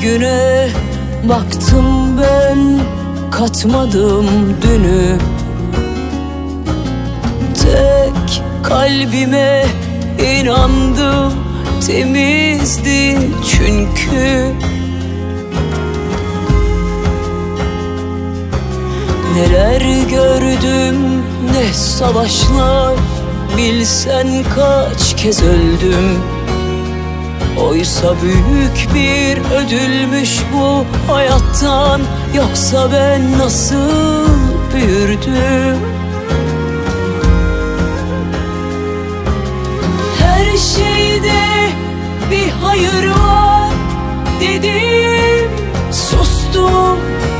Bugüne baktım ben, katmadım dünü. Tek kalbime inandım, temizdi çünkü. Neler gördüm, ne savaşlar, bilsen kaç kez öldüm. Oysa büyük bir ödülmüş bu hayattan, yoksa ben nasıl büyürdüm? Her şeyde bir hayır var dedim, sustum.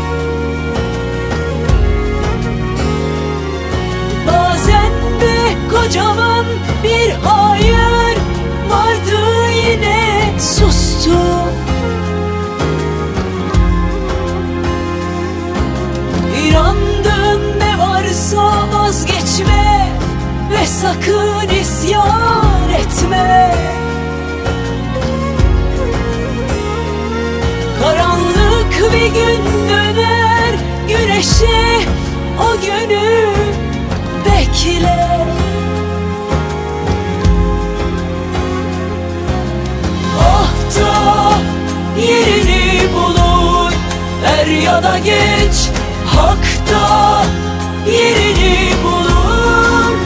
Bazen de kocaman bir hayır vardı, yine sustum. İnandın ne varsa vazgeçme ve sakın isyan etme. Karanlık bir gün döner güneşe, o günü bekle. Ah da yerini bulur, er ya da geç, hak da yerini bulur.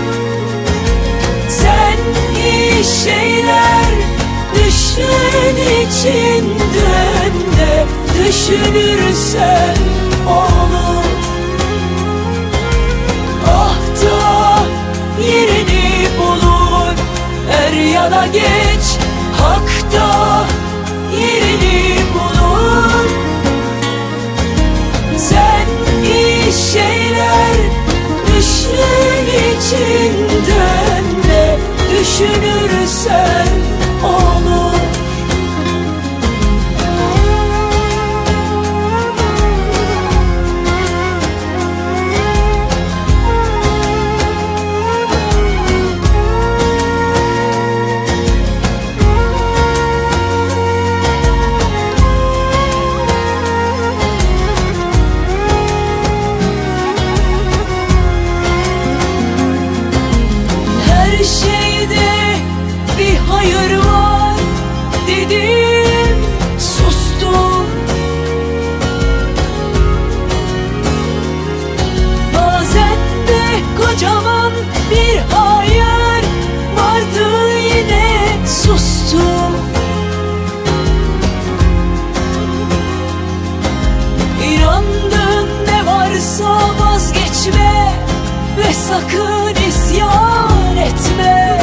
Sen iyi şeyler düşün içinden de, düşünürsen olur. Ah da yerini bulur, er ya da geç, hak da yerini bulur. Sen iyi şeyler düşün içinden de, düşünürsen olur. Her şeyde bir hayır var dedim, sustum. Bazen de kocaman bir hayır vardı, yine sustum. İnandın ne varsa vazgeçme ve sakın isyan etme.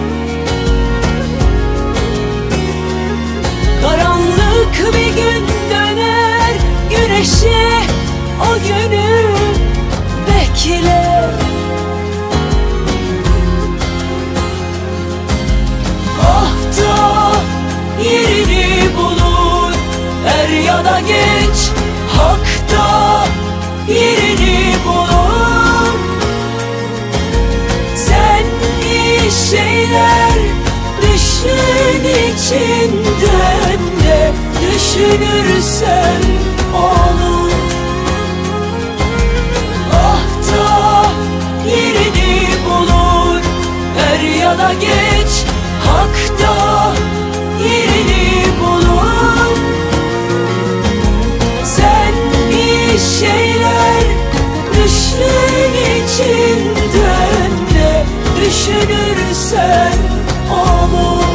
Karanlık bir gün döner güneşe, o günü bekle. Ah da yerini bulur, er ya da geç, hak da yerini bulur. Sen iyi şeyler düşün içinden de, düşünürsen olur. Ah da yerini bulur, er ya da geç, hak da yerini bulur. Sen iyi şeyler düşün içinden de, düşünürsen olur.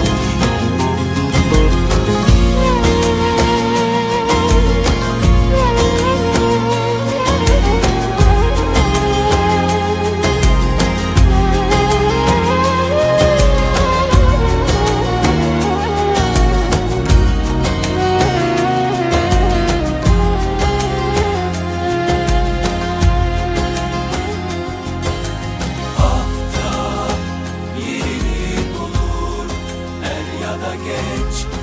Geç